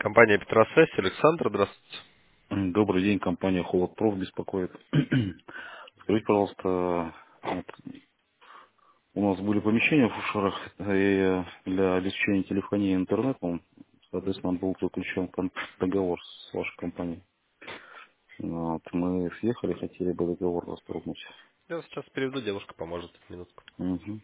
Компания Петросвязь, Александр, здравствуйте. Добрый день, компания Холодпроф беспокоит. Скажите, пожалуйста, вот у нас были помещения в Ушарах для обеспечения телефонии и интернетом. Соответственно, был заключен договор с вашей компанией. Вот, мы съехали, хотели бы договор расторгнуть. Я вас сейчас переведу, девушка поможет. Минутку. Мгм.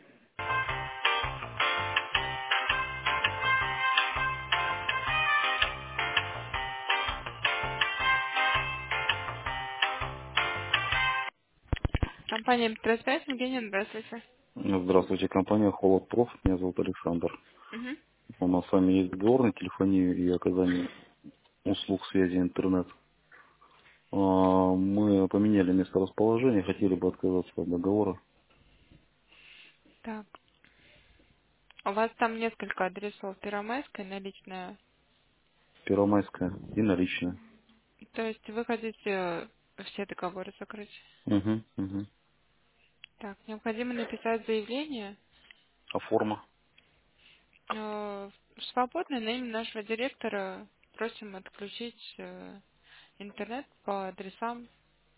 Компания Петросвязь, Евгений, здравствуйте. Здравствуйте, компания Холодпроф. Меня зовут Александр. Мгм. У нас с вами есть договор на телефонию и оказание услуг связи интернет. Мы поменяли место расположения, хотели бы отказаться от договора. Так, у вас там несколько адресов. Первомайская, наличная. Первомайская и наличная. То есть вы хотите все договоры закрыть? Угу, угу. Так, необходимо написать заявление А форма? свободное на имя нашего директора. Просим отключить интернет по адресам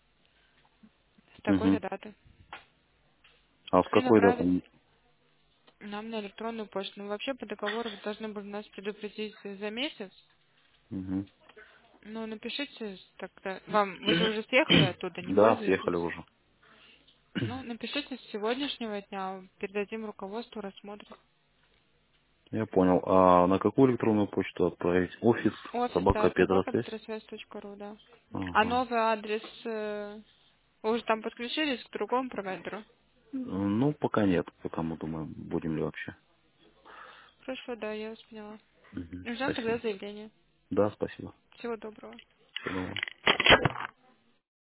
с такой-то Угу. даты. А с И какой направить даты? нам на электронную почту. Ну, вообще по договору вы должны были нас предупредить за месяц. Угу. Ну, напишите тогда. Вы же уже съехали оттуда, не Да, пользуетесь? съехали уже. Ну, напишите с сегодняшнего дня, передадим руководству, рассмотрим. Я понял. А на какую электронную почту отправить? Офис, Офис, собака, да, Петросвязь? собака.петросвязь.ру, да. А Ага. новый адрес, вы уже там подключились к другому провайдеру? Ну, пока нет. Пока мы думаем, будем ли вообще. Хорошо, да, я вас поняла. Угу. Ждем тогда Спасибо. заявление. Да, спасибо. Всего доброго. Всего доброго.